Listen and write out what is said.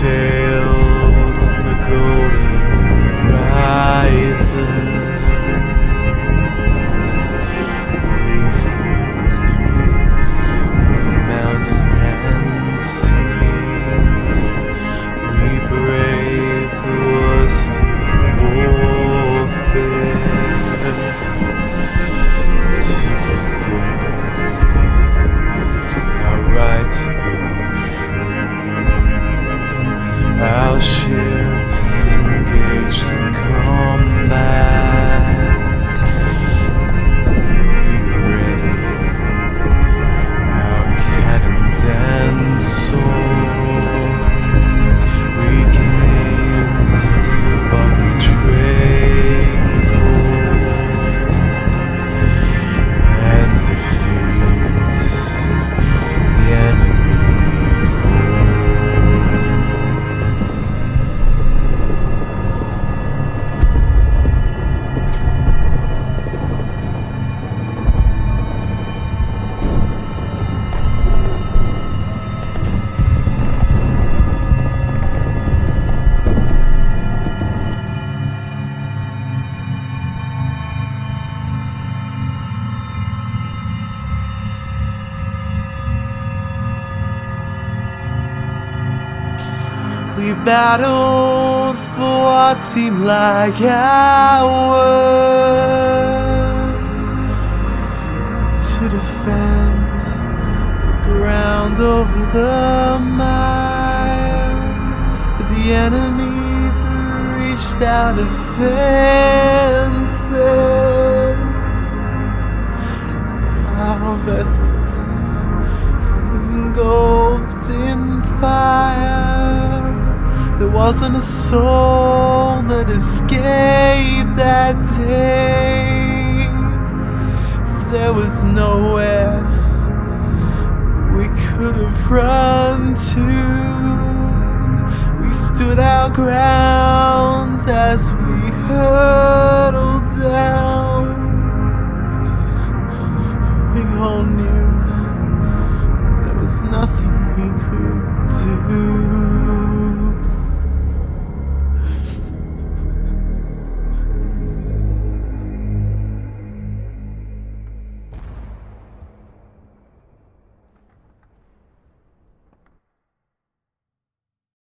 sailed on the golden horizon. We flew over mountain and sea. We braved the worst of the warfare to preserve our right to be free. Our ships engaged in combat. We ready our cannons and swords. We came to do what we trained for and defeat the enemy. We battled for what seemed like hours to defend the ground over the mile. But the enemy breached our defenses. Our vessel engulfed in fire. There wasn't a soul that escaped that day. There was nowhere we could have run to. We stood our ground as we hurtled down. We all knew there was nothing we could